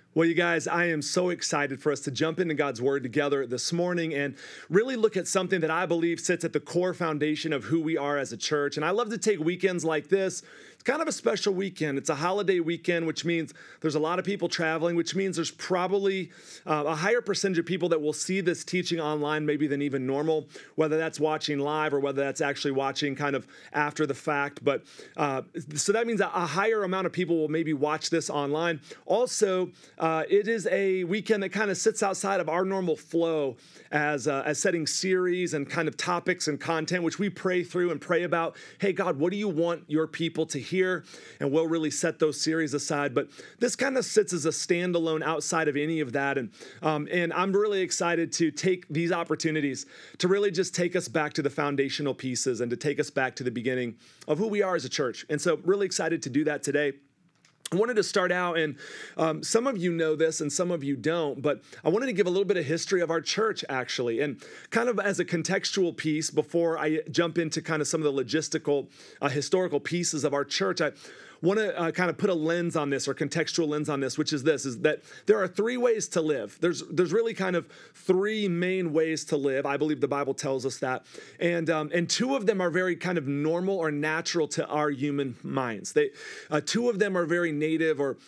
Well, you guys, I am so excited for us to jump into God's Word together this morning and really look at something that I believe sits at the core foundation of who we are as a church. And I love to take weekends like this. It's kind of a special weekend. It's a holiday weekend, which means there's a lot of people traveling, which means there's probably a higher percentage of people that will see this teaching online maybe than even normal, whether that's watching live or whether that's actually watching kind of after the fact. But so that means a higher amount of people will maybe watch this online. Also, it is a weekend that kind of sits outside of our normal flow as setting series and kind of topics and content, which we pray through and pray about. Hey, God, what do you want your people to hear? And we'll really set those series aside. But this kind of sits as a standalone outside of any of that. And I'm really excited to take these opportunities to really just take us back to the foundational pieces and to take us back to the beginning of who we are as a church. And so really excited to do that today. I wanted to start out, and some of you know this and some of you don't, but I wanted to give a little bit of history of our church, actually, and kind of as a contextual piece before I jump into kind of some of the logistical, historical pieces of our church. I want to kind of put a lens on this or contextual lens on this, which is this, is that there are three ways to live. There's really kind of three main ways to live. I believe the Bible tells us that. And two of them are very kind of normal or natural to our human minds. Two of them are very native or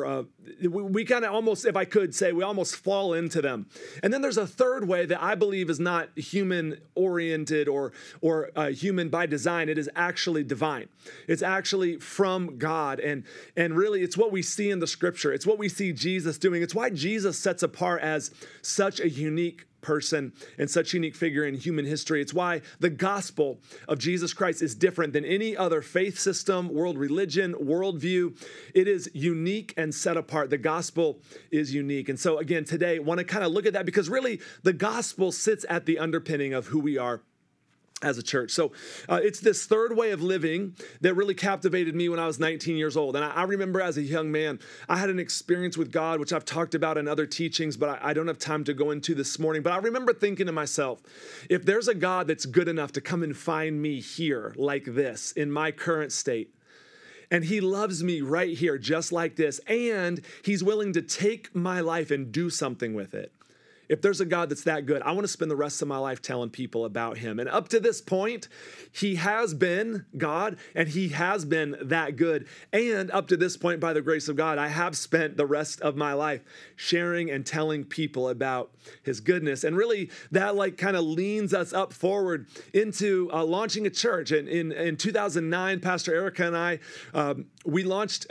we kind of almost, if I could say, we almost fall into them. And then there's a third way that I believe is not human oriented or human by design. It is actually divine. It's actually from God. And really, it's what we see in the scripture. It's what we see Jesus doing. It's why Jesus sets apart as such a unique person and such a unique figure in human history. It's why the gospel of Jesus Christ is different than any other faith system, world religion, worldview. It is unique and set apart. The gospel is unique. And so again, today, I want to kind of look at that because really the gospel sits at the underpinning of who we are as a church. So it's this third way of living that really captivated me when I was 19 years old. And I remember as a young man, I had an experience with God, which I've talked about in other teachings, but I don't have time to go into this morning. But I remember thinking to myself, if there's a God that's good enough to come and find me here like this in my current state, and he loves me right here just like this, and he's willing to take my life and do something with it. If there's a God that's that good, I want to spend the rest of my life telling people about him. And up to this point, he has been God and he has been that good. And up to this point, by the grace of God, I have spent the rest of my life sharing and telling people about his goodness. And really that like kind of leans us up forward into launching a church. And in 2009, Pastor Erica and I, we launched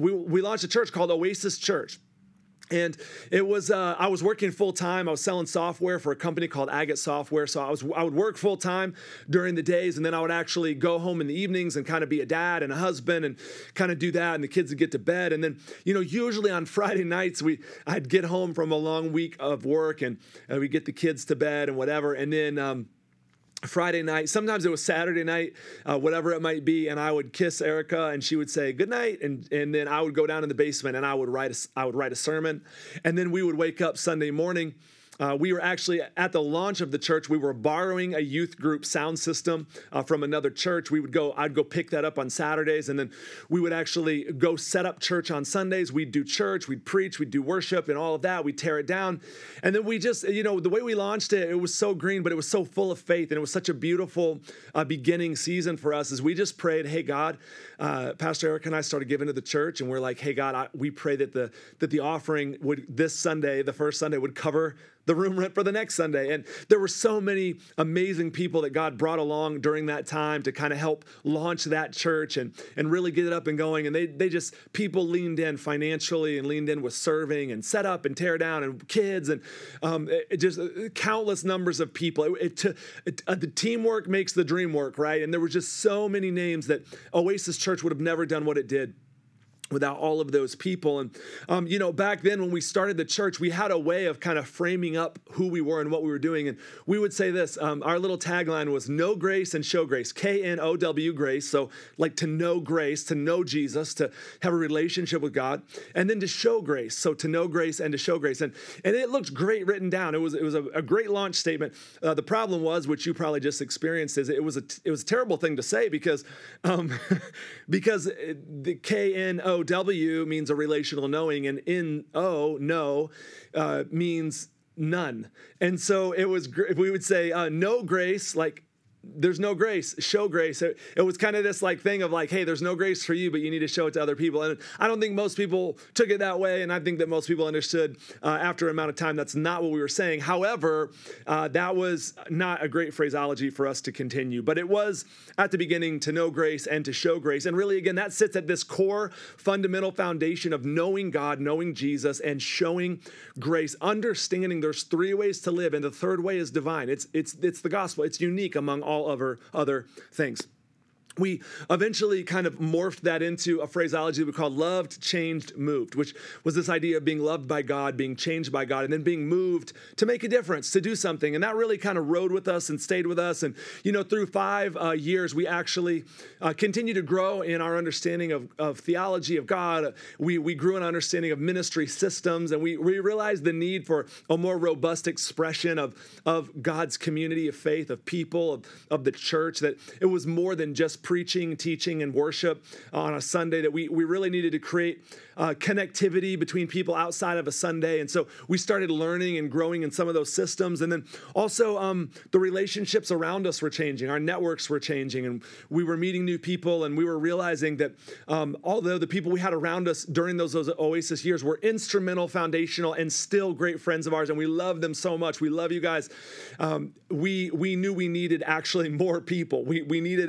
a church called Oasis Church. And it was, I was working full time. I was selling software for a company called Agate Software. So I would work full time during the days, and then I would actually go home in the evenings and kind of be a dad and a husband and kind of do that. And the kids would get to bed. And then, usually on Friday nights, I'd get home from a long week of work and we'd get the kids to bed and whatever. And then, Friday night, sometimes it was Saturday night, whatever it might be, and I would kiss Erica and she would say good night, and then I would go down in the basement and I would write a sermon, and then we would wake up Sunday morning. We were actually at the launch of the church. We were borrowing a youth group sound system from another church. I'd go pick that up on Saturdays, and then we would actually go set up church on Sundays. We'd do church, we'd preach, we'd do worship and all of that. We'd tear it down. And then we just, the way we launched it, it was so green, but it was so full of faith. And it was such a beautiful beginning season for us as we just prayed, hey, God, Pastor Eric and I started giving to the church, and we're like, hey, God, we pray that the offering would this Sunday, the first Sunday, would cover the room rent for the next Sunday. And there were so many amazing people that God brought along during that time to kind of help launch that church and really get it up and going. And people leaned in financially and leaned in with serving and set up and tear down and kids and just countless numbers of people. The teamwork makes the dream work, right? And there were just so many names that Oasis Church would have never done what it did without all of those people. And, back then when we started the church, we had a way of kind of framing up who we were and what we were doing. And we would say this, our little tagline was know grace and show grace, K-N-O-W grace. So like to know grace, to know Jesus, to have a relationship with God, and then to show grace. So to know grace and to show grace. And it looked great written down. It was a great launch statement. The problem was, which you probably just experienced, is it was a terrible thing to say because the K-N-O N-O-W means a relational knowing, and N-O, know, means none. And so it was, we would say no grace, like there's no grace, show grace. It was kind of this like thing of like, hey, there's no grace for you, but you need to show it to other people. And I don't think most people took it that way. And I think that most people understood after an amount of time, that's not what we were saying. However, that was not a great phraseology for us to continue, but it was at the beginning to know grace and to show grace. And really, again, that sits at this core fundamental foundation of knowing God, knowing Jesus, and showing grace, understanding there's three ways to live. And the third way is divine. It's the gospel. It's unique among all other things. We eventually kind of morphed that into a phraseology we called loved, changed, moved, which was this idea of being loved by God, being changed by God, and then being moved to make a difference, to do something. And that really kind of rode with us and stayed with us. And, through 5 years, we actually continue to grow in our understanding of theology of God. We grew in understanding of ministry systems, and we realized the need for a more robust expression of God's community of faith, of people, of the church, that it was more than just preaching, teaching, and worship on a Sunday, that we really needed to create connectivity between people outside of a Sunday. And so we started learning and growing in some of those systems. And then also the relationships around us were changing. Our networks were changing, and we were meeting new people, and we were realizing that although the people we had around us during those Oasis years were instrumental, foundational, and still great friends of ours, and we love them so much. We love you guys. We knew we needed actually more people. We needed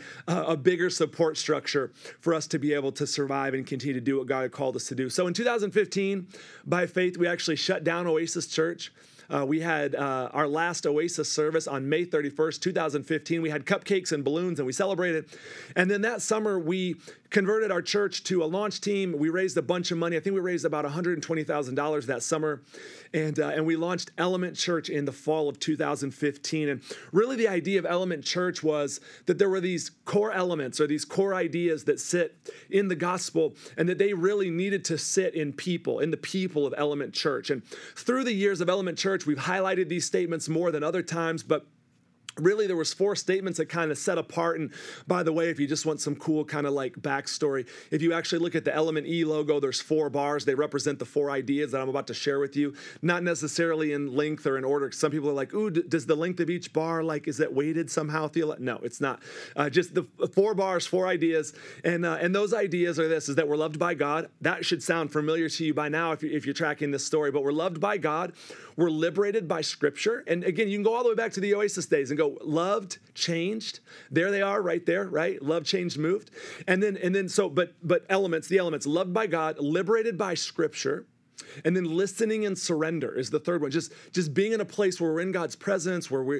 a bigger support structure for us to be able to survive and continue to do what God had called us to do. So in 2015, by faith, we actually shut down Oasis Church. We had our last Oasis service on May 31st, 2015. We had cupcakes and balloons, and we celebrated. And then that summer, we converted our church to a launch team. We raised a bunch of money. I think we raised about $120,000 that summer. And we launched Element Church in the fall of 2015. And really the idea of Element Church was that there were these core elements or these core ideas that sit in the gospel, and that they really needed to sit in the people of Element Church. And through the years of Element Church, we've highlighted these statements more than other times, but really, there was 4 statements that kind of set apart. And by the way, if you just want some cool kind of like backstory, if you actually look at the Element E logo, there's 4 bars. They represent the 4 ideas that I'm about to share with you. Not necessarily in length or in order. Some people are like, ooh, does the length of each bar, like, is that weighted somehow? No, it's not. Just the 4 bars, 4 ideas. And those ideas are this, is that we're loved by God. That should sound familiar to you by now if you're tracking this story. But we're loved by God. We're liberated by Scripture. And again, you can go all the way back to the Oasis days and go, loved, changed. There they are, right there, right? Loved, changed, moved. And then so, but the elements, loved by God, liberated by Scripture. And then listening and surrender is the third one. Just being in a place where we're in God's presence, where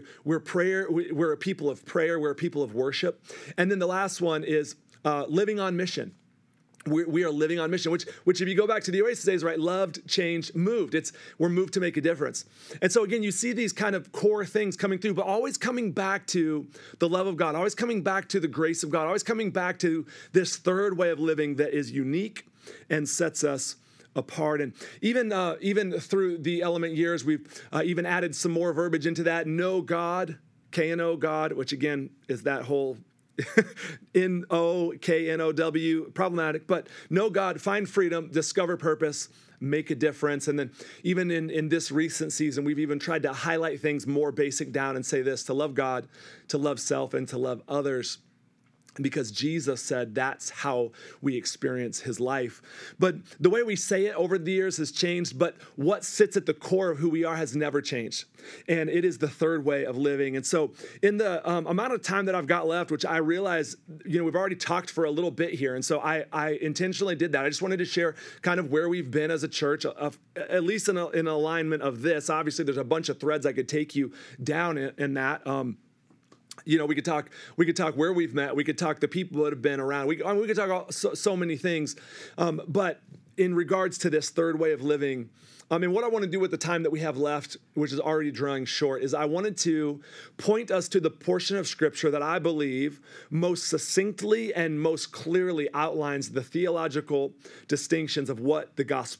we're a people of prayer, we're a people of worship. And then the last one is living on mission. We are living on mission, which if you go back to the Oasis days, right, loved, changed, moved. We're moved to make a difference. And so again, you see these kind of core things coming through, but always coming back to the love of God, always coming back to the grace of God, always coming back to this third way of living that is unique and sets us apart. And even through the Element years, we've even added some more verbiage into that. Know God, K-N-O, God, which again is that whole N-O-K-N-O-W, problematic, but know God, find freedom, discover purpose, make a difference. And then even in this recent season, we've even tried to highlight things more basic down and say this: to love God, to love self, and to love others. Because Jesus said that's how we experience his life. But the way we say it over the years has changed, but what sits at the core of who we are has never changed. And it is the third way of living. And so in the amount of time that I've got left, which I realize, we've already talked for a little bit here. And so I intentionally did that. I just wanted to share kind of where we've been as a church, at least in alignment of this. Obviously, there's a bunch of threads I could take you down in that. We could talk where we've met. We could talk the people that have been around. We could talk so many things. But in regards to this third way of living, what I want to do with the time that we have left, which is already drawing short, is I wanted to point us to the portion of Scripture that I believe most succinctly and most clearly outlines the theological distinctions of what the gospel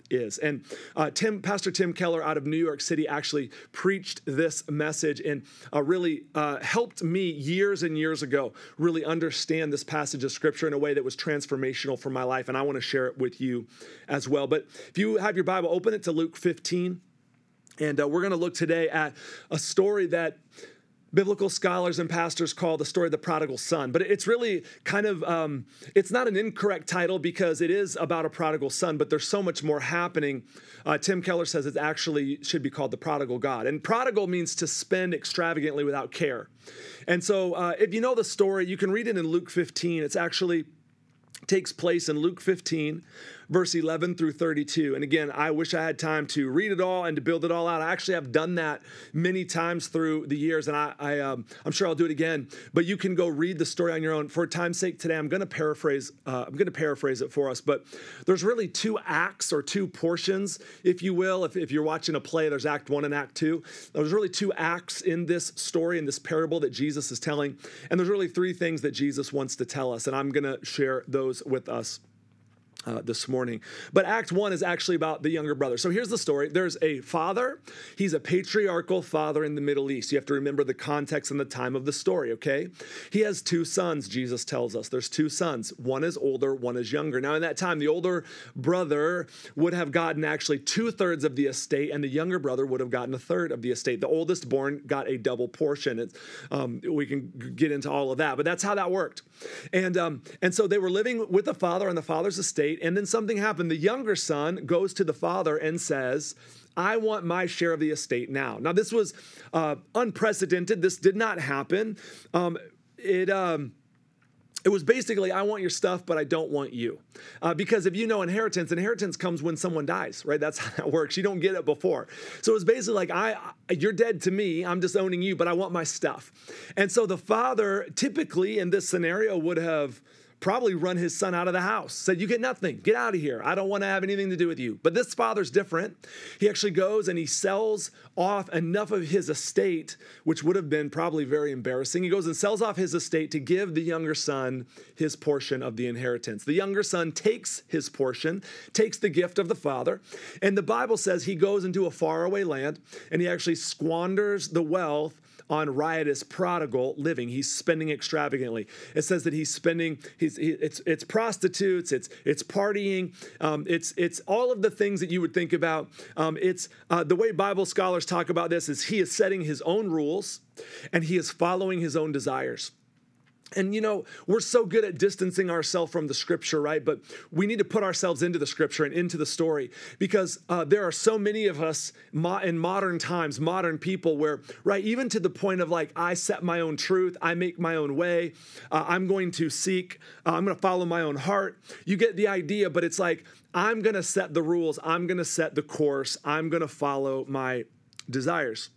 is. And Pastor Tim Keller out of New York City actually preached this message and really helped me years and years ago really understand this passage of Scripture in a way that was transformational for my life. And I want to share it with you as well. But if you have your Bible, open it to Luke 15. And we're going to look today at a story that biblical scholars and pastors call the story of the prodigal son. But it's really kind of, it's not an incorrect title because it is about a prodigal son, but there's so much more happening. Tim Keller says it actually should be called the prodigal God. And prodigal means to spend extravagantly without care. And so if you know the story, you can read it in Luke 15. It's actually takes place in Luke 15, verse 11 through 32. And again, I wish I had time to read it all and to build it all out. I actually have done that many times through the years, and I'm sure I'll do it again. But you can go read the story on your own. For time's sake today, I'm going to paraphrase it for us. But there's really two acts or two portions, if you will. If you're watching a play, there's Act 1 and Act 2. There's really two acts in this story, in this parable that Jesus is telling. And there's really three things that Jesus wants to tell us, and I'm going to share those with us this morning. But Act 1 is actually about the younger brother. So here's the story. There's a father. He's a patriarchal father in the Middle East. You have to remember the context and the time of the story, okay? He has two sons, Jesus tells us. There's two sons. One is older, one is younger. Now, in that time, the older brother would have gotten actually 2/3 of the estate, and the younger brother would have gotten 1/3 of the estate. The oldest born got a double portion. We can get into all of that, but that's how that worked. And so they were living with the father on the father's estate. And then something happened. The younger son goes to the father and says, I want my share of the estate now. Now, this was unprecedented. This did not happen. It was basically, I want your stuff, but I don't want you. Because if you know inheritance comes when someone dies, right? That's how that works. You don't get it before. So it was basically like, you're dead to me. I'm just owning you, but I want my stuff. And so the father, typically in this scenario, would have probably run his son out of the house, said, you get nothing, get out of here. I don't want to have anything to do with you. But this father's different. He actually goes and he sells off enough of his estate, which would have been probably very embarrassing. He goes and sells off his estate to give the younger son his portion of the inheritance. The younger son takes his portion, takes the gift of the father, and the Bible says he goes into a faraway land and he actually squanders the wealth on riotous prodigal living. He's spending extravagantly. It says that he's spending, it's prostitutes, it's partying, it's all of the things that you would think about. It's the way Bible scholars talk about this is he is setting his own rules and he is following his own desires. And, you know, we're so good at distancing ourselves from the Scripture, right? But we need to put ourselves into the Scripture and into the story because there are so many of us in modern times, modern people where, right, even to the point of like, I set my own truth, I make my own way, I'm going to follow my own heart. You get the idea, but it's like, I'm going to set the rules, I'm going to set the course, I'm going to follow my desires.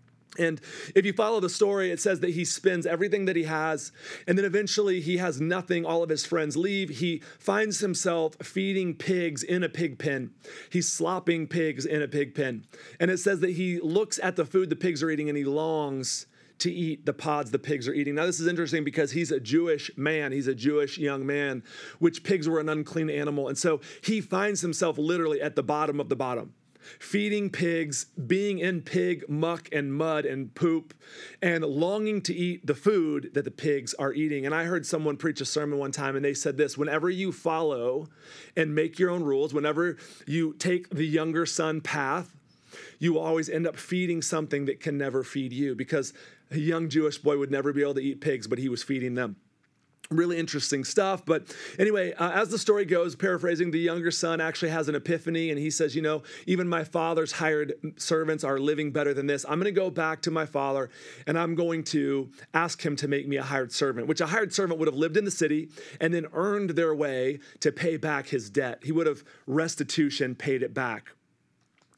And if you follow the story, it says that he spends everything that he has, and then eventually he has nothing. All of his friends leave. He finds himself feeding pigs in a pig pen. He's slopping pigs in a pig pen. And it says that he looks at the food the pigs are eating, and he longs to eat the pods the pigs are eating. Now, this is interesting because he's a Jewish man. He's a Jewish young man, which pigs were an unclean animal. And so he finds himself literally at the bottom of the bottom, feeding pigs, being in pig muck and mud and poop, and longing to eat the food that the pigs are eating. And I heard someone preach a sermon one time, and they said this: whenever you follow and make your own rules, whenever you take the younger son path, you will always end up feeding something that can never feed you, because a young Jewish boy would never be able to eat pigs, but he was feeding them. Really interesting stuff. But anyway, as the story goes, paraphrasing, the younger son actually has an epiphany, and he says, you know, even my father's hired servants are living better than this. I'm going to go back to my father, and I'm going to ask him to make me a hired servant, which a hired servant would have lived in the city and then earned their way to pay back his debt. He would have restitution paid it back.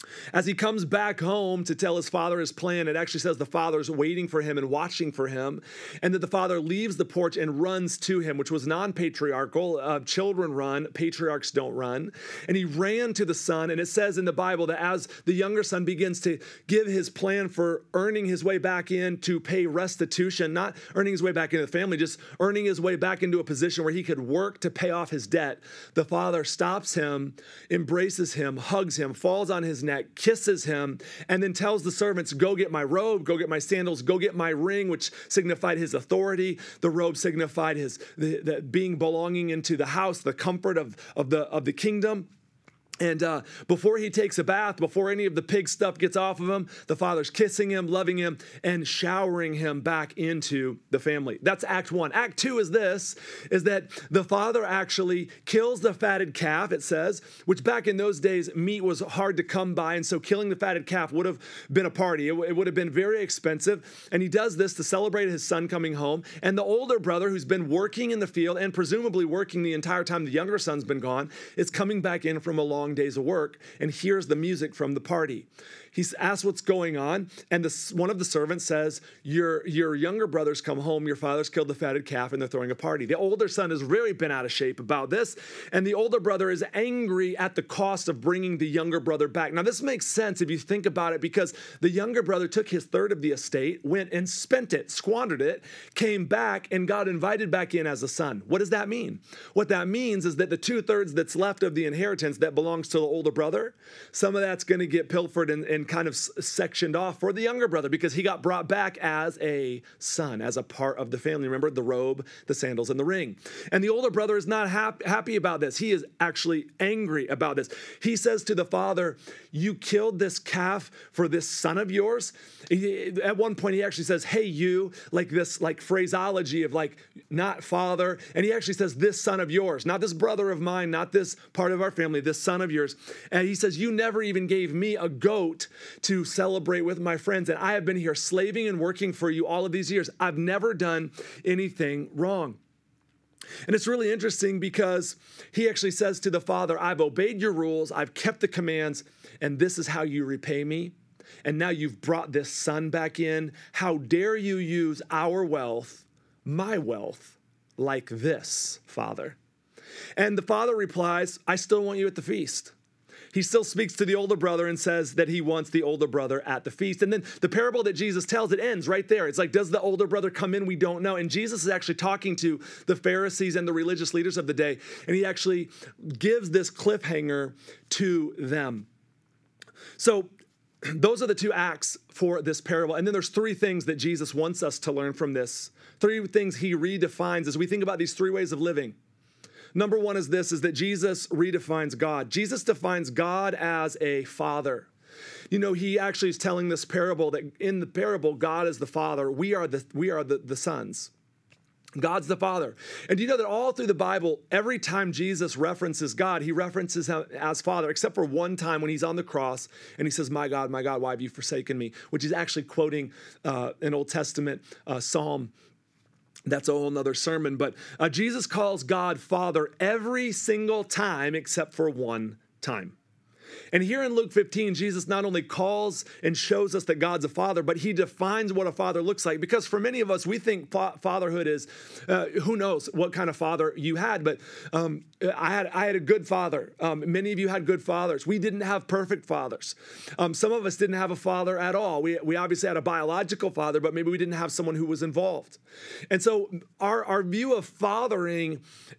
As he comes back home to tell his father his plan, it actually says the father's waiting for him and watching for him, and that the father leaves the porch and runs to him, which was non-patriarchal. Children run, patriarchs don't run. And he ran to the son, and it says in the Bible that as the younger son begins to give his plan for earning his way back in to pay restitution, not earning his way back into the family, just earning his way back into a position where he could work to pay off his debt, the father stops him, embraces him, hugs him, falls on his neck, kisses him, and then tells the servants, go get my robe, go get my sandals, go get my ring, which signified his authority. The robe signified his the being belonging into the house, the comfort of the kingdom. And before he takes a bath, before any of the pig stuff gets off of him, the father's kissing him, loving him, and showering him back into the family. That's Act 1. Act 2 is that the father actually kills the fatted calf, it says, which back in those days, meat was hard to come by, and so killing the fatted calf would have been a party. It would have been very expensive, and he does this to celebrate his son coming home. And the older brother, who's been working in the field and presumably working the entire time the younger son's been gone, is coming back in from a long days of work and hears the music from the party. He's asked what's going on, and one of the servants says, your younger brother's come home, your father's killed the fatted calf, and they're throwing a party. The older son has really been out of shape about this, and the older brother is angry at the cost of bringing the younger brother back. Now, this makes sense if you think about it, because the younger brother took his third of the estate, went and spent it, squandered it, came back, and got invited back in as a son. What does that mean? What that means is that the 2/3 that's left of the inheritance that belongs to the older brother, some of that's going to get pilfered and kind of sectioned off for the younger brother, because he got brought back as a son, as a part of the family. Remember, the robe, the sandals, and the ring. And the older brother is not happy about this. He is actually angry about this. He says to the father, you killed this calf for this son of yours? At one point, he actually says, hey, you, like this like phraseology of like, not father. And he actually says, this son of yours, not this brother of mine, not this part of our family, this son of yours. And he says, you never even gave me a goat to celebrate with my friends. And I have been here slaving and working for you all of these years. I've never done anything wrong. And it's really interesting because he actually says to the father, I've obeyed your rules, I've kept the commands, and this is how you repay me. And now you've brought this son back in. How dare you use our wealth, my wealth, like this, Father? And the father replies, I still want you at the feast. He still speaks to the older brother and says that he wants the older brother at the feast. And then the parable that Jesus tells, it ends right there. It's like, does the older brother come in? We don't know. And Jesus is actually talking to the Pharisees and the religious leaders of the day, and he actually gives this cliffhanger to them. So those are the two acts for this parable. And then there's three things that Jesus wants us to learn from this. Three things he redefines as we think about these three ways of living. Number one is that Jesus redefines God. Jesus defines God as a father. You know, he actually is telling this parable that in the parable, God is the father. We are the sons. God's the father. And you know that all through the Bible, every time Jesus references God, he references him as father, except for one time when he's on the cross and he says, my God, why have you forsaken me? Which is actually quoting an Old Testament psalm. That's a whole nother sermon. But Jesus calls God Father every single time except for one time. And here in Luke 15, Jesus not only calls and shows us that God's a father, but he defines what a father looks like. Because for many of us, we think fatherhood is, who knows what kind of father you had, but I had a good father. Many of you had good fathers. We didn't have perfect fathers. Some of us didn't have a father at all. We obviously had a biological father, but maybe we didn't have someone who was involved. And so our view of fathering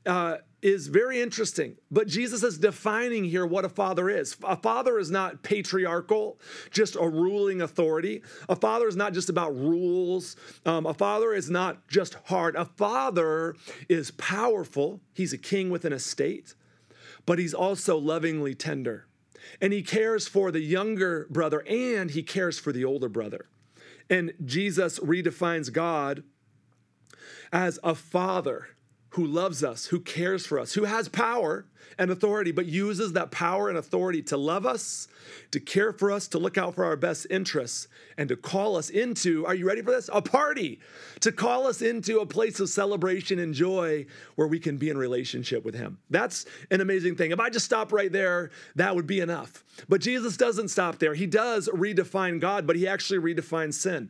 is very interesting. But Jesus is defining here what a father is. A father is not patriarchal, just a ruling authority. A father is not just about rules. A father is not just hard. A father is powerful. He's a king with an estate, but he's also lovingly tender. And he cares for the younger brother and he cares for the older brother. And Jesus redefines God as a father who loves us, who cares for us, who has power and authority, but uses that power and authority to love us, to care for us, to look out for our best interests, and to call us into, are you ready for this? A party, to call us into a place of celebration and joy where we can be in relationship with him. That's an amazing thing. If I just stop right there, that would be enough. But Jesus doesn't stop there. He does redefine God, but he actually redefines sin.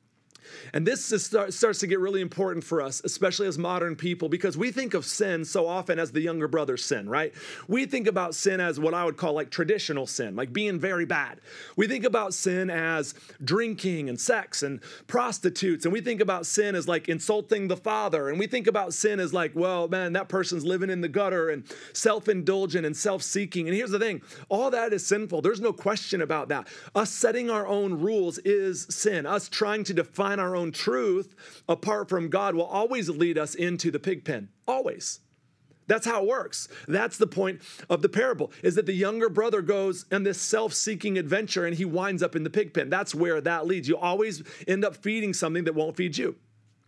And this starts to get really important for us, especially as modern people, because we think of sin so often as the younger brother's sin, right? We think about sin as what I would call like traditional sin, like being very bad. We think about sin as drinking and sex and prostitutes. And we think about sin as like insulting the father. And we think about sin as like, well, man, that person's living in the gutter and self-indulgent and self-seeking. And here's the thing, all that is sinful. There's no question about that. Us setting our own rules is sin. Us trying to define our own truth apart from God will always lead us into the pig pen. Always. That's how it works. That's the point of the parable, is that the younger brother goes on this self-seeking adventure and he winds up in the pig pen. That's where that leads. You always end up feeding something that won't feed you.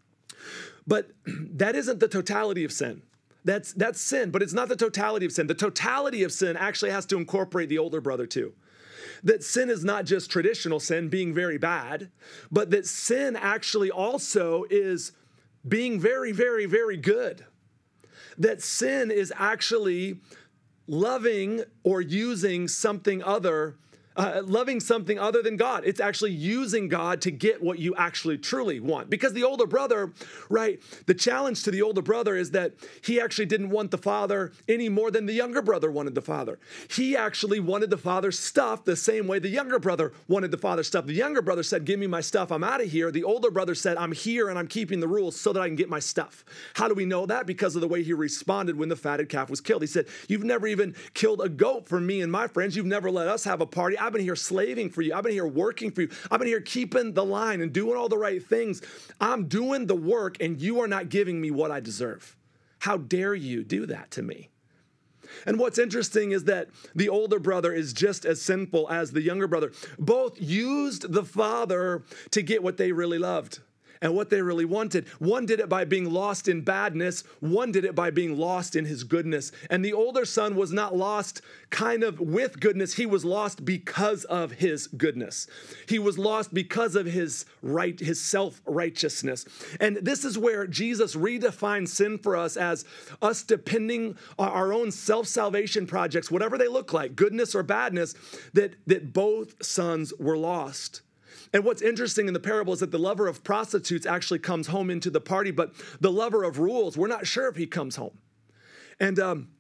But that isn't the totality of sin. That's sin, but it's not the totality of sin. The totality of sin actually has to incorporate the older brother too. That sin is not just traditional sin, being very bad, but that sin actually also is being very, very, very good. That sin is actually loving or using something loving something other than God. It's actually using God to get what you actually truly want. Because the older brother, right, the challenge to the older brother is that he actually didn't want the father any more than the younger brother wanted the father. He actually wanted the father's stuff the same way the younger brother wanted the father's stuff. The younger brother said, give me my stuff, I'm out of here. The older brother said, I'm here and I'm keeping the rules so that I can get my stuff. How do we know that? Because of the way he responded when the fatted calf was killed. He said, you've never even killed a goat for me and my friends. You've never let us have a party. I've been here slaving for you. I've been here working for you. I've been here keeping the line and doing all the right things. I'm doing the work and you are not giving me what I deserve. How dare you do that to me? And what's interesting is that the older brother is just as sinful as the younger brother. Both used the father to get what they really loved and what they really wanted. One did it by being lost in badness. One did it by being lost in his goodness. And the older son was not lost kind of with goodness. He was lost because of his goodness. He was lost because of his self-righteousness. And this is where Jesus redefines sin for us as us depending on our own self-salvation projects, whatever they look like, goodness or badness, that both sons were lost. And what's interesting in the parable is that the lover of prostitutes actually comes home into the party, but the lover of rules, we're not sure if he comes home. And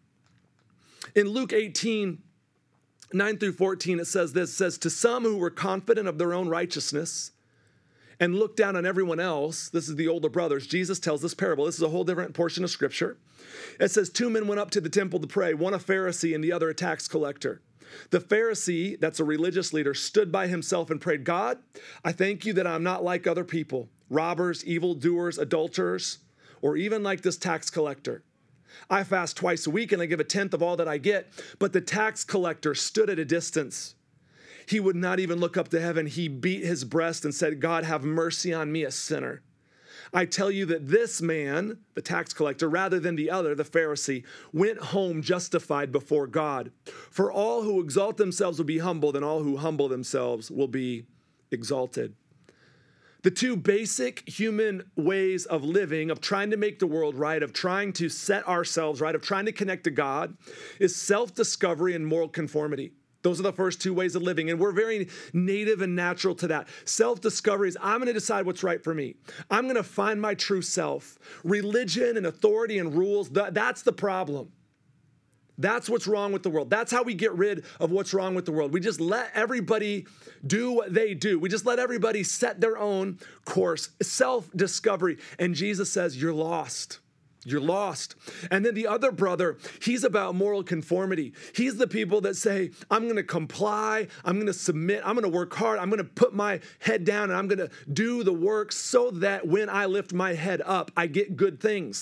in Luke 18, 9 through 14, it says this, it says, to some who were confident of their own righteousness and looked down on everyone else, this is the older brothers, Jesus tells this parable. This is a whole different portion of scripture. It says, two men went up to the temple to pray, one a Pharisee and the other a tax collector. The Pharisee, that's a religious leader, stood by himself and prayed, God, I thank you that I'm not like other people, robbers, evildoers, adulterers, or even like this tax collector. I fast twice a week and I give a tenth of all that I get. But the tax collector stood at a distance. He would not even look up to heaven. He beat his breast and said, God, have mercy on me, a sinner. I tell you that this man, the tax collector, rather than the other, the Pharisee, went home justified before God. For all who exalt themselves will be humbled, and all who humble themselves will be exalted. The two basic human ways of living, of trying to make the world right, of trying to set ourselves right, of trying to connect to God, is self-discovery and moral conformity. Those are the first two ways of living, and we're very native and natural to that. Self-discovery is, I'm going to decide what's right for me. I'm going to find my true self. Religion and authority and rules, that's the problem. That's what's wrong with the world. That's how we get rid of what's wrong with the world. We just let everybody do what they do. We just let everybody set their own course. Self-discovery. And Jesus says, you're lost. You're lost. And then the other brother, he's about moral conformity. He's the people that say, I'm going to comply, I'm going to submit, I'm going to work hard, I'm going to put my head down, and I'm going to do the work so that when I lift my head up, I get good things.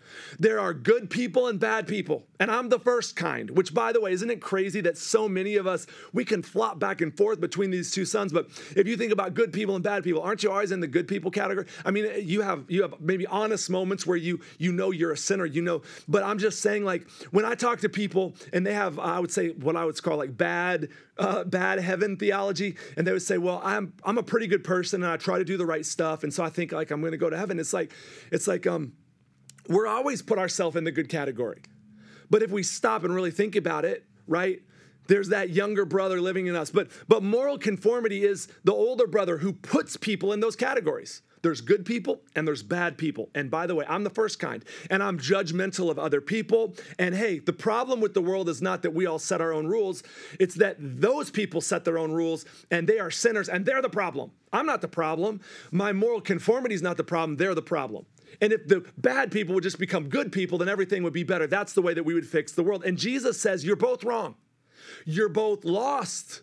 There are good people and bad people, and I'm the first kind, which, by the way, isn't it crazy that so many of us, we can flop back and forth between these two sons, but if you think about good people and bad people, aren't you always in the good people category? I mean, you have maybe honest moments where you know you're a sinner, but I'm just saying, like, when I talk to people and they have, I would say, what I would call like bad heaven theology, and they would say, well, I'm a pretty good person and I try to do the right stuff, and so I think like I'm going to go to heaven. It's like we're always put ourselves in the good category. But if we stop and really think about it, right, there's that younger brother living in us. But moral conformity is the older brother who puts people in those categories. There's good people and there's bad people. And by the way, I'm the first kind, and I'm judgmental of other people. And hey, the problem with the world is not that we all set our own rules. It's that those people set their own rules and they are sinners and they're the problem. I'm not the problem. My moral conformity is not the problem. They're the problem. And if the bad people would just become good people, then everything would be better. That's the way that we would fix the world. And Jesus says, you're both wrong. You're both lost.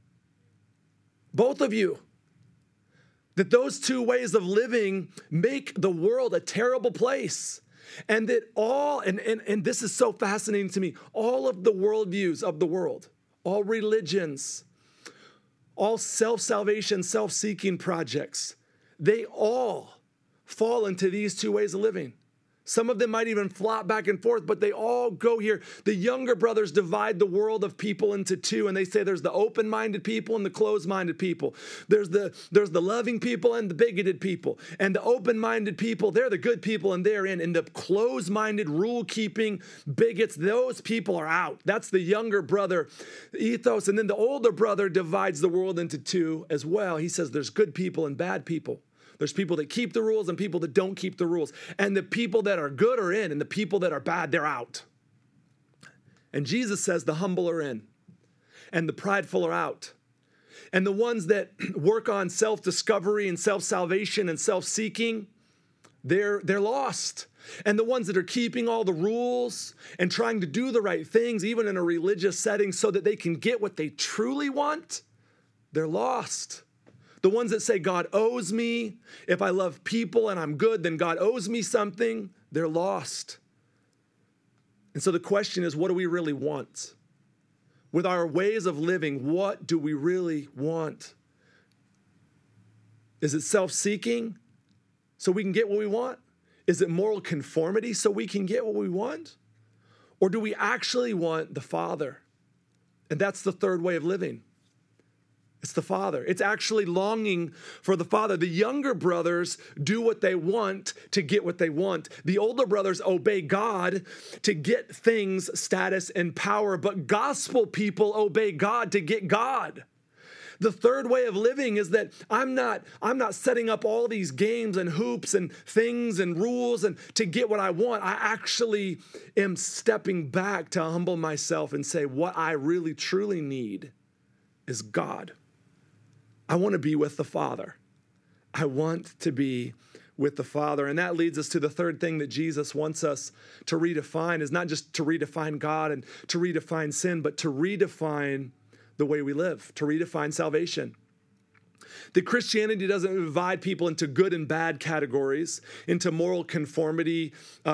Both of you. That those two ways of living make the world a terrible place. And that and this is so fascinating to me, all of the worldviews of the world, all religions, all self-salvation, self-seeking projects, they all fall into these two ways of living. Some of them might even flop back and forth, but they all go here. The younger brothers divide the world of people into two, and they say there's the open-minded people and the closed-minded people. There's the loving people and the bigoted people. And the open-minded people, they're the good people and they're in. And the closed-minded, rule-keeping bigots, those people are out. That's the younger brother ethos. And then the older brother divides the world into two as well. He says there's good people and bad people. There's people that keep the rules and people that don't keep the rules. And the people that are good are in, and the people that are bad, they're out. And Jesus says the humble are in, and the prideful are out. And the ones that work on self-discovery and self-salvation and self-seeking, they're lost. And the ones that are keeping all the rules and trying to do the right things, even in a religious setting, so that they can get what they truly want, they're lost. The ones that say God owes me, if I love people and I'm good, then God owes me something, they're lost. And so the question is, what do we really want? With our ways of living, what do we really want? Is it self-seeking so we can get what we want? Is it moral conformity so we can get what we want? Or do we actually want the Father? And that's the third way of living. It's the Father. It's actually longing for the Father. The younger brothers do what they want to get what they want. The older brothers obey God to get things, status, and power. But gospel people obey God to get God. The third way of living is that I'm not setting up all these games and hoops and things and rules and to get what I want. I actually am stepping back to humble myself and say what I really truly need is God. I want to be with the Father. I want to be with the Father. And that leads us to the third thing that Jesus wants us to redefine, is not just to redefine God and to redefine sin, but to redefine the way we live, to redefine salvation. That Christianity doesn't divide people into good and bad categories, into moral conformity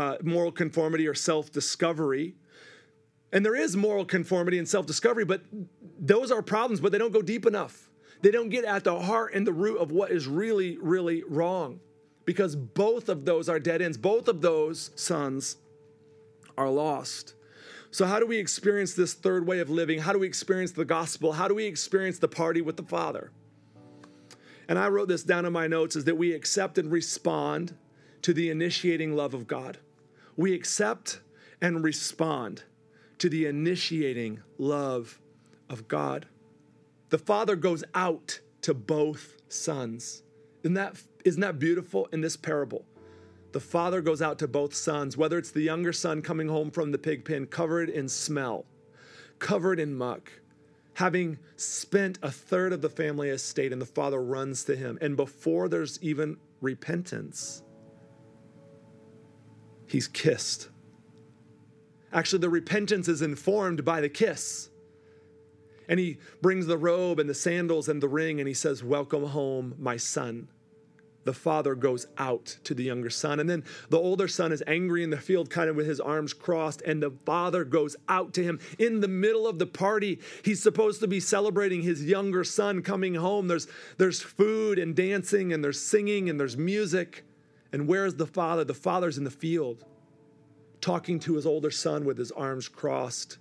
or self-discovery. And there is moral conformity and self-discovery, but those are problems, but they don't go deep enough. They don't get at the heart and the root of what is really, really wrong, because both of those are dead ends. Both of those sons are lost. So how do we experience this third way of living? How do we experience the gospel? How do we experience the party with the Father? And I wrote this down in my notes, is that we accept and respond to the initiating love of God. We accept and respond to the initiating love of God. The Father goes out to both sons. Isn't that beautiful in this parable? The Father goes out to both sons, whether it's the younger son coming home from the pig pen, covered in smell, covered in muck, having spent a third of the family estate, and the Father runs to him. And before there's even repentance, he's kissed. Actually, the repentance is informed by the kiss. And he brings the robe and the sandals and the ring, and he says, "Welcome home, my son." the father goes out to the younger son. And then the older son is angry in the field, kind of with his arms crossed, and the father goes out to him in the middle of the party. He's supposed to be celebrating his younger son coming home. There's food and dancing, and there's singing, and there's music. And where's the father? The father's in the field, talking to his older son with his arms crossed.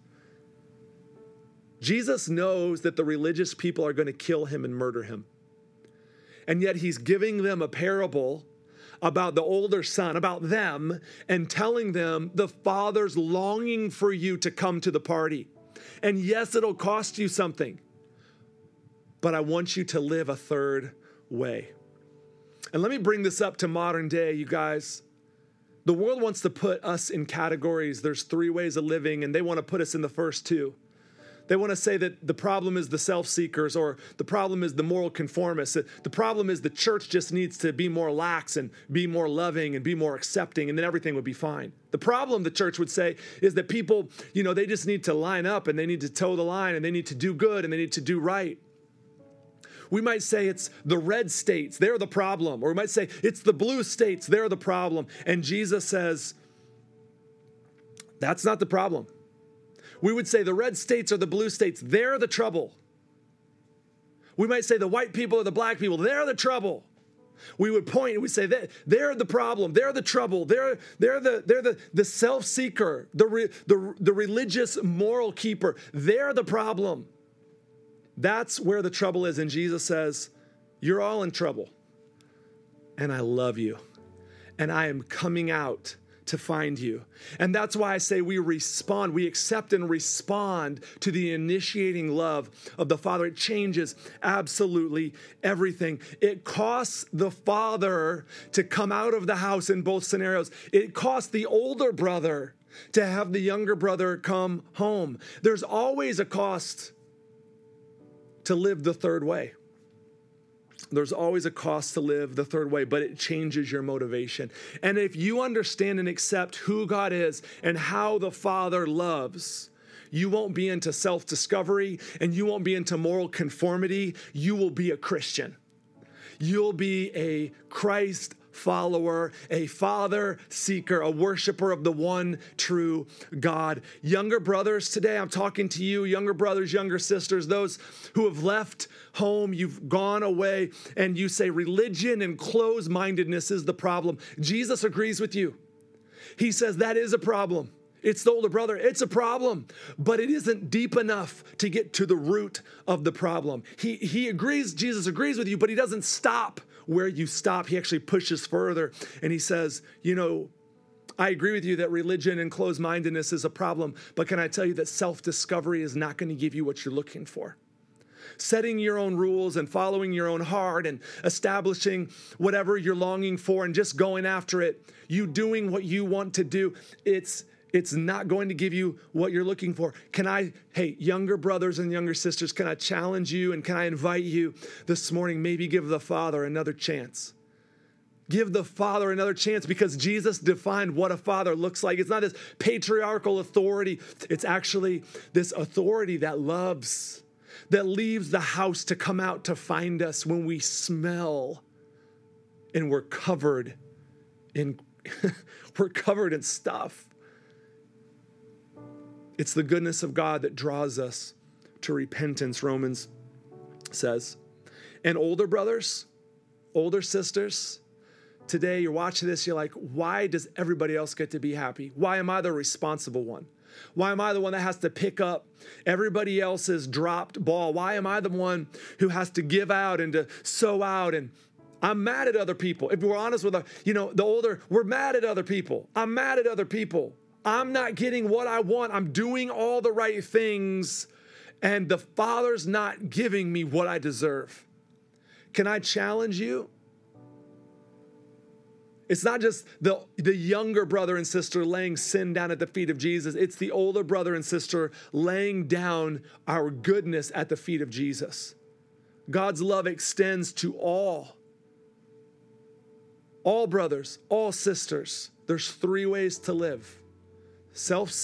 Jesus knows that the religious people are going to kill him and murder him. And yet he's giving them a parable about the older son, about them, and telling them the father's longing for you to come to the party. And yes, it'll cost you something, but I want you to live a third way. And let me bring this up to modern day, you guys. The world wants to put us in categories. There's 3 ways of living, and they want to put us in the first 2. They want to say that the problem is the self-seekers, or the problem is the moral conformists. The problem is the church just needs to be more lax and be more loving and be more accepting, and then everything would be fine. The problem, the church would say, is that people, they just need to line up, and they need to toe the line, and they need to do good, and they need to do right. We might say it's the red states, they're the problem. Or we might say it's the blue states, they're the problem. And Jesus says, that's not the problem. We would say the red states or the blue states, they're the trouble. We might say the white people or the black people, they're the trouble. We would point and we say that they're the problem, they're the trouble, they're the self-seeker, the religious moral keeper, they're the problem. That's where the trouble is. And Jesus says, you're all in trouble. And I love you. And I am coming out to find you. And that's why I say we accept and respond to the initiating love of the Father. It changes absolutely everything. It costs the father to come out of the house in both scenarios. It costs the older brother to have the younger brother come home. There's always a cost to live the third way. There's always a cost to live the third way, but it changes your motivation. And if you understand and accept who God is and how the Father loves, you won't be into self-discovery and you won't be into moral conformity. You will be a Christian. You'll be a Christ follower, a father seeker, a worshiper of the one true God. Younger brothers, today I'm talking to you, younger brothers, younger sisters, those who have left home, you've gone away, and you say religion and closed-mindedness is the problem. Jesus agrees with you. He says that is a problem. It's the older brother. It's a problem, but it isn't deep enough to get to the root of the problem. He agrees, Jesus agrees with you, but he doesn't stop where you stop. He actually pushes further, and he says, I agree with you that religion and closed-mindedness is a problem, but can I tell you that self-discovery is not going to give you what you're looking for? Setting your own rules and following your own heart and establishing whatever you're longing for and just going after it, you doing what you want to do, it's not going to give you what you're looking for. Hey, younger brothers and younger sisters, can I challenge you and can I invite you this morning, maybe give the Father another chance. Give the Father another chance, because Jesus defined what a father looks like. It's not this patriarchal authority. It's actually this authority that loves, that leaves the house to come out to find us when we smell and we're covered in stuff. It's the goodness of God that draws us to repentance, Romans says. And older brothers, older sisters, today you're watching this, you're like, why does everybody else get to be happy? Why am I the responsible one? Why am I the one that has to pick up everybody else's dropped ball? Why am I the one who has to give out and to sow out? And I'm mad at other people. If we're honest with the older, we're mad at other people. I'm mad at other people. I'm not getting what I want. I'm doing all the right things, and the Father's not giving me what I deserve. Can I challenge you? It's not just the younger brother and sister laying sin down at the feet of Jesus. It's the older brother and sister laying down our goodness at the feet of Jesus. God's love extends to all brothers, all sisters. There's 3 ways to live: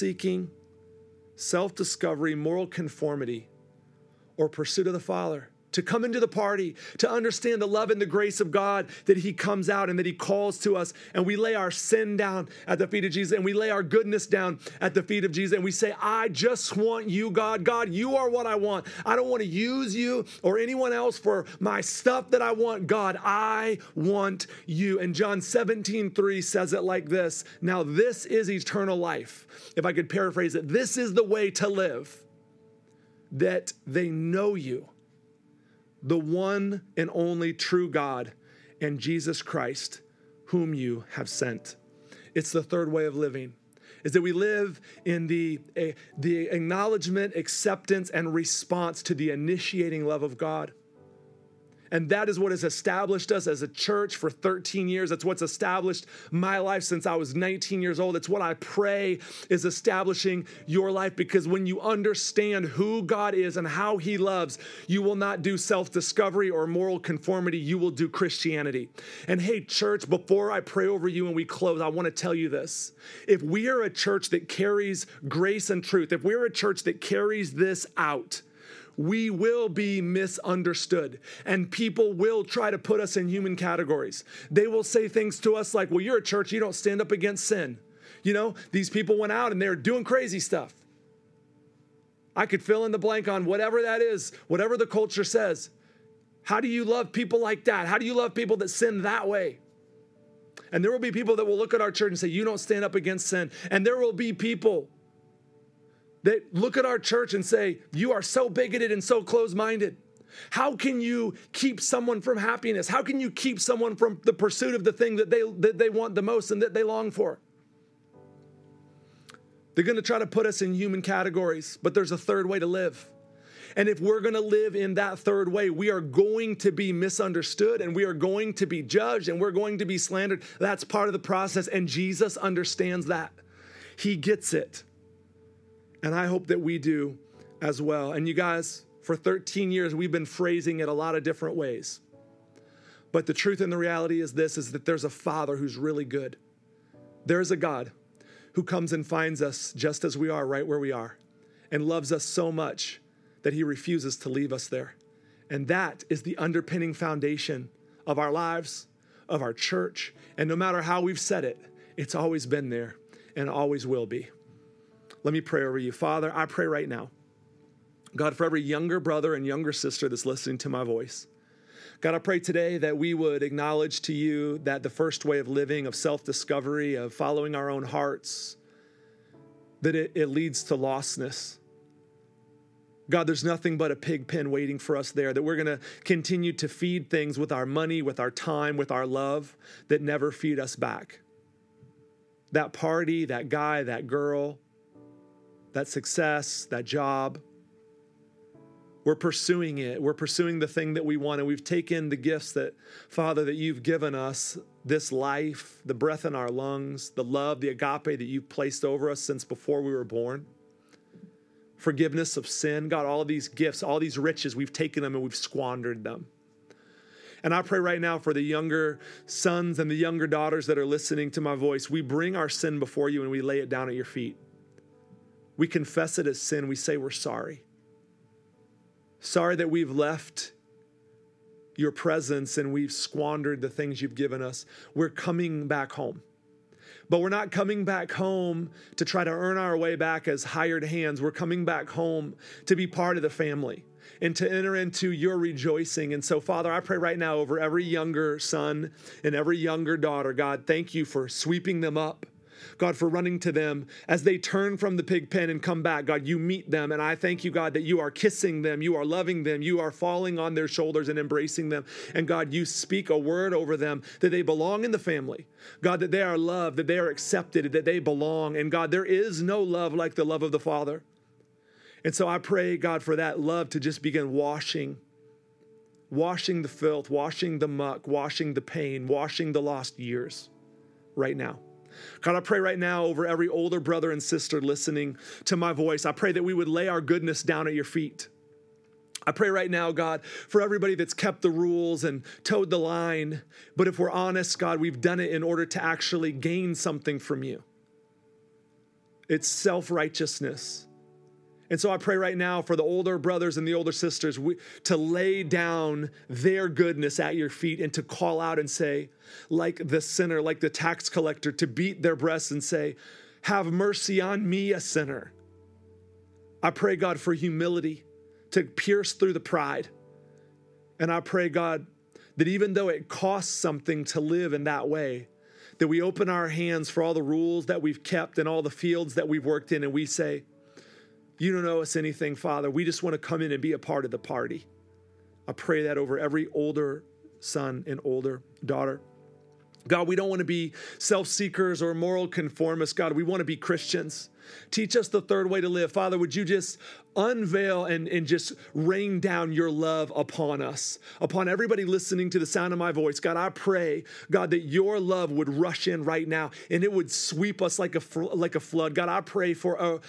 self-seeking, self-discovery, moral conformity, or pursuit of the Father to come into the party, to understand the love and the grace of God, that he comes out and that he calls to us, and we lay our sin down at the feet of Jesus, and we lay our goodness down at the feet of Jesus, and we say, I just want you, God. God, you are what I want. I don't want to use you or anyone else for my stuff that I want. God, I want you. And John 17:3 says it like this. Now this is eternal life. If I could paraphrase it, this is the way to live, that they know you, the one and only true God, and Jesus Christ, whom you have sent. It's the third way of living, is that we live in the acknowledgement, acceptance, and response to the initiating love of God. And that is what has established us as a church for 13 years. That's what's established my life since I was 19 years old. It's what I pray is establishing your life, because when you understand who God is and how he loves, you will not do self-discovery or moral conformity. You will do Christianity. And hey, church, before I pray over you and we close, I want to tell you this. If we are a church that carries grace and truth, if we're a church that carries this out, we will be misunderstood, and people will try to put us in human categories. They will say things to us like, well, you're a church, you don't stand up against sin. You know, these people went out and they're doing crazy stuff. I could fill in the blank on whatever that is, whatever the culture says. How do you love people like that? How do you love people that sin that way? And there will be people that will look at our church and say, you don't stand up against sin. And there will be people that look at our church and say, you are so bigoted and so closed-minded. How can you keep someone from happiness? How can you keep someone from the pursuit of the thing that they want the most and that they long for? They're going to try to put us in human categories, but there's a third way to live. And if we're going to live in that third way, we are going to be misunderstood, and we are going to be judged, and we're going to be slandered. That's part of the process, and Jesus understands that. He gets it. And I hope that we do as well. And you guys, for 13 years, we've been phrasing it a lot of different ways. But the truth and the reality is this, is that there's a Father who's really good. There's a God who comes and finds us just as we are, right where we are, and loves us so much that he refuses to leave us there. And that is the underpinning foundation of our lives, of our church. And no matter how we've said it, it's always been there and always will be. Let me pray over you. Father, I pray right now, God, for every younger brother and younger sister that's listening to my voice. God, I pray today that we would acknowledge to you that the first way of living, of self-discovery, of following our own hearts, that it leads to lostness. God, there's nothing but a pig pen waiting for us there, that we're going to continue to feed things with our money, with our time, with our love, that never feed us back. That party, that guy, that girl, that success, that job. We're pursuing it. We're pursuing the thing that we want. And we've taken the gifts that, Father, that you've given us, this life, the breath in our lungs, the love, the agape that you've placed over us since before we were born. Forgiveness of sin. God, all of these gifts, all these riches, we've taken them and we've squandered them. And I pray right now for the younger sons and the younger daughters that are listening to my voice. We bring our sin before you and we lay it down at your feet. We confess it as sin. We say we're sorry. Sorry that we've left your presence and we've squandered the things you've given us. We're coming back home. But we're not coming back home to try to earn our way back as hired hands. We're coming back home to be part of the family and to enter into your rejoicing. And so, Father, I pray right now over every younger son and every younger daughter, God, thank you for sweeping them up. God, for running to them as they turn from the pig pen and come back. God, you meet them. And I thank you, God, that you are kissing them. You are loving them. You are falling on their shoulders and embracing them. And God, you speak a word over them that they belong in the family. God, that they are loved, that they are accepted, that they belong. And God, there is no love like the love of the Father. And so I pray, God, for that love to just begin washing the filth, washing the muck, washing the pain, washing the lost years right now. God, I pray right now over every older brother and sister listening to my voice. I pray that we would lay our goodness down at your feet. I pray right now, God, for everybody that's kept the rules and towed the line. But if we're honest, God, we've done it in order to actually gain something from you. It's self-righteousness. And so I pray right now for the older brothers and the older sisters to lay down their goodness at your feet and to call out and say, like the sinner, like the tax collector, to beat their breasts and say, have mercy on me, a sinner. I pray, God, for humility to pierce through the pride. And I pray, God, that even though it costs something to live in that way, that we open our hands for all the rules that we've kept and all the fields that we've worked in, and we say, you don't owe us anything, Father. We just want to come in and be a part of the party. I pray that over every older son and older daughter. God, we don't want to be self-seekers or moral conformists. God, we want to be Christians. Teach us the third way to live. Father, would you just unveil and just rain down your love upon us, upon everybody listening to the sound of my voice. God, I pray, God, that your love would rush in right now and it would sweep us like a flood. God, I pray for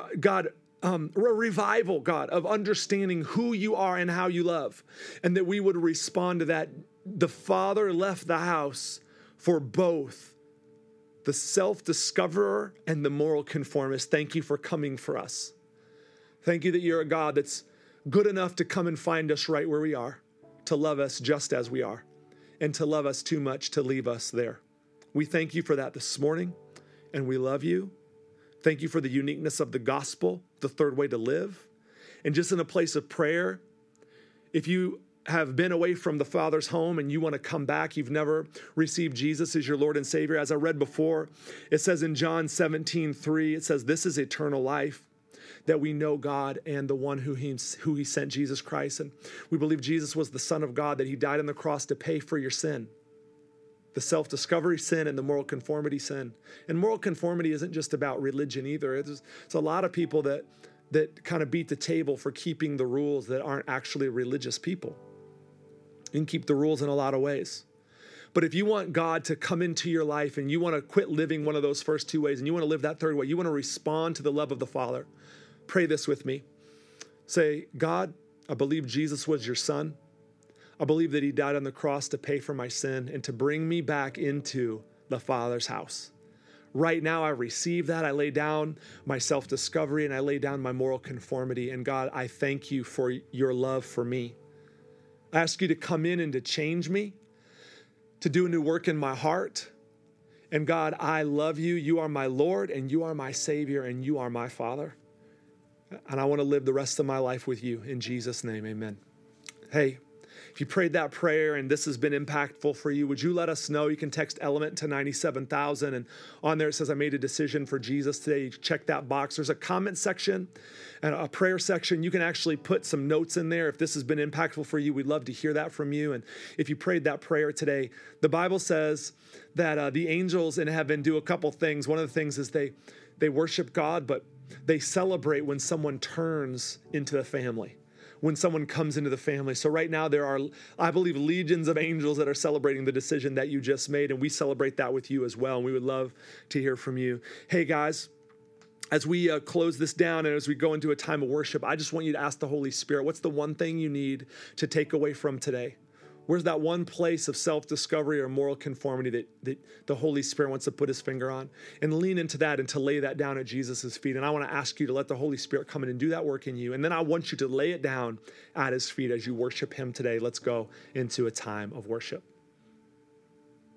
a revival, God, of understanding who you are and how you love, and that we would respond to that. The Father left the house for both the self-discoverer and the moral conformist. Thank you for coming for us. Thank you that you're a God that's good enough to come and find us right where we are, to love us just as we are, and to love us too much to leave us there. We thank you for that this morning, and we love you. Thank you for the uniqueness of the gospel, the third way to live. And just in a place of prayer, if you have been away from the Father's home and you want to come back, you've never received Jesus as your Lord and Savior. As I read before, it says in John 17:3, it says, this is eternal life, that we know God and the one who he sent, Jesus Christ. And we believe Jesus was the Son of God, that he died on the cross to pay for your sin, the self-discovery sin and the moral conformity sin. And moral conformity isn't just about religion either. It's a lot of people that kind of beat the table for keeping the rules that aren't actually religious people. You can keep the rules in a lot of ways. But if you want God to come into your life and you want to quit living one of those first two ways and you want to live that third way, you want to respond to the love of the Father, pray this with me. Say, God, I believe Jesus was your Son. I believe that he died on the cross to pay for my sin and to bring me back into the Father's house. Right now, I receive that. I lay down my self-discovery and I lay down my moral conformity. And God, I thank you for your love for me. I ask you to come in and to change me, to do a new work in my heart. And God, I love you. You are my Lord and you are my Savior and you are my Father. And I want to live the rest of my life with you. In Jesus' name, amen. Hey, if you prayed that prayer and this has been impactful for you, would you let us know? You can text Element to 97,000. And on there it says, I made a decision for Jesus today. You check that box. There's a comment section and a prayer section. You can actually put some notes in there. If this has been impactful for you, we'd love to hear that from you. And if you prayed that prayer today, the Bible says that the angels in heaven do a couple things. One of the things is they worship God, but they celebrate when someone turns into the family, when someone comes into the family. So right now there are, I believe, legions of angels that are celebrating the decision that you just made, and we celebrate that with you as well, and we would love to hear from you. Hey guys, as we close this down and as we go into a time of worship, I just want you to ask the Holy Spirit, what's the one thing you need to take away from today? Where's that one place of self-discovery or moral conformity that the Holy Spirit wants to put his finger on? And lean into that and to lay that down at Jesus' feet. And I want to ask you to let the Holy Spirit come in and do that work in you. And then I want you to lay it down at his feet as you worship him today. Let's go into a time of worship.